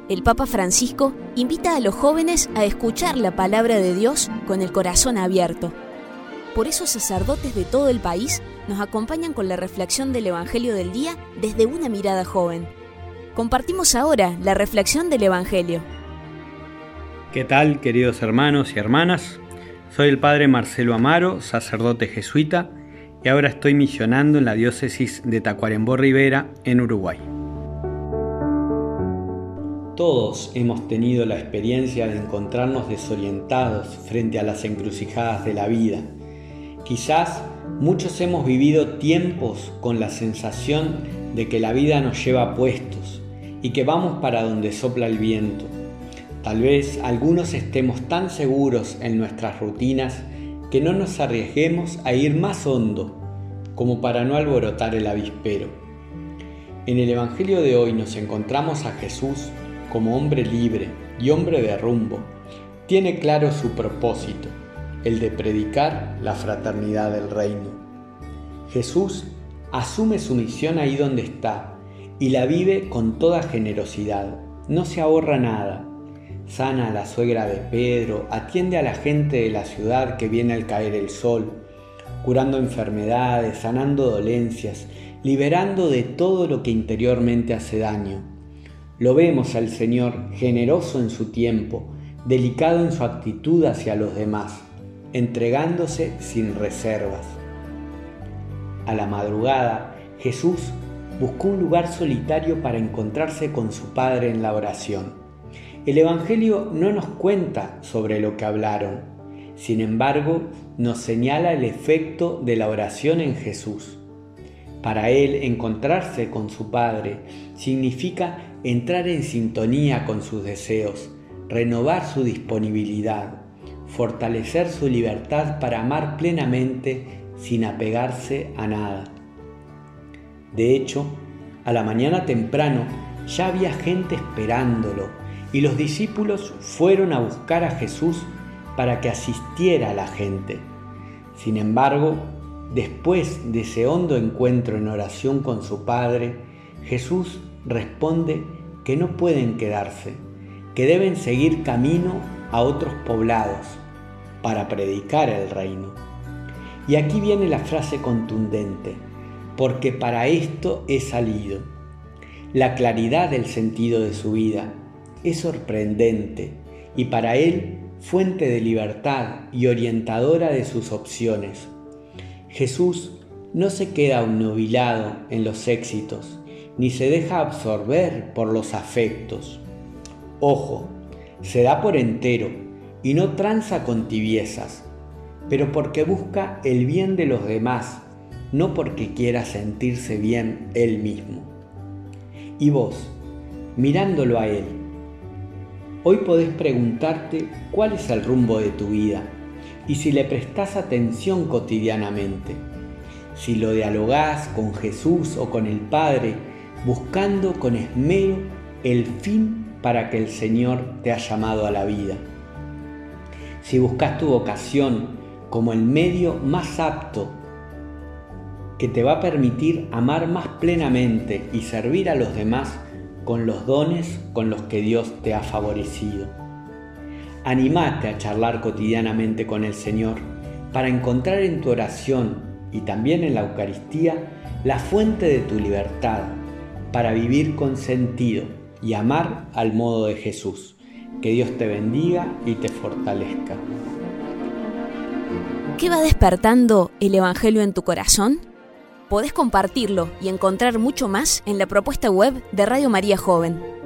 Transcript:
el Papa Francisco invita a los jóvenes a escuchar la palabra de Dios con el corazón abierto. Por eso sacerdotes de todo el país nos acompañan con la reflexión del Evangelio del día desde una mirada joven. Compartimos ahora la reflexión del Evangelio. ¿Qué tal, queridos hermanos y hermanas? Soy el Padre Marcelo Amaro, sacerdote jesuita, y ahora estoy misionando en la diócesis de Tacuarembó Rivera, en Uruguay. Todos hemos tenido la experiencia de encontrarnos desorientados frente a las encrucijadas de la vida. Quizás muchos hemos vivido tiempos con la sensación de que la vida nos lleva puestos y que vamos para donde sopla el viento. Tal vez algunos estemos tan seguros en nuestras rutinas que no nos arriesguemos a ir más hondo, como para no alborotar el avispero. En el Evangelio de hoy nos encontramos a Jesús como hombre libre y hombre de rumbo. Tiene claro su propósito, el de predicar la fraternidad del reino. Jesús asume su misión ahí donde está y la vive con toda generosidad. No se ahorra nada. Sana a la suegra de Pedro, atiende a la gente de la ciudad que viene al caer el sol, curando enfermedades, sanando dolencias, liberando de todo lo que interiormente hace daño. Lo vemos al Señor generoso en su tiempo, delicado en su actitud hacia los demás, entregándose sin reservas. A la madrugada, Jesús buscó un lugar solitario para encontrarse con su Padre en la oración. El Evangelio no nos cuenta sobre lo que hablaron, sin embargo, nos señala el efecto de la oración en Jesús. Para él, encontrarse con su Padre significa entrar en sintonía con sus deseos, renovar su disponibilidad, fortalecer su libertad para amar plenamente sin apegarse a nada. De hecho, a la mañana temprano ya había gente esperándolo y los discípulos fueron a buscar a Jesús para que asistiera a la gente. Sin embargo, después de ese hondo encuentro en oración con su Padre, Jesús responde que no pueden quedarse, que deben seguir camino a otros poblados para predicar el reino. Y aquí viene la frase contundente: porque para esto he salido. La claridad del sentido de su vida es sorprendente y para él fuente de libertad y orientadora de sus opciones. Jesús no se queda obnubilado en los éxitos, ni se deja absorber por los afectos. Ojo, se da por entero y no tranza con tibiezas, pero porque busca el bien de los demás, no porque quiera sentirse bien él mismo. Y vos, mirándolo a él, hoy podés preguntarte cuál es el rumbo de tu vida y si le prestás atención cotidianamente, si lo dialogás con Jesús o con el Padre, buscando con esmero el fin para que el Señor te ha llamado a la vida. Si buscas tu vocación como el medio más apto que te va a permitir amar más plenamente y servir a los demás con los dones con los que Dios te ha favorecido. Anímate a charlar cotidianamente con el Señor para encontrar en tu oración y también en la Eucaristía la fuente de tu libertad para vivir con sentido y amar al modo de Jesús. Que Dios te bendiga y te fortalezca. ¿Qué va despertando el Evangelio en tu corazón? Podés compartirlo y encontrar mucho más en la propuesta web de Radio María Joven.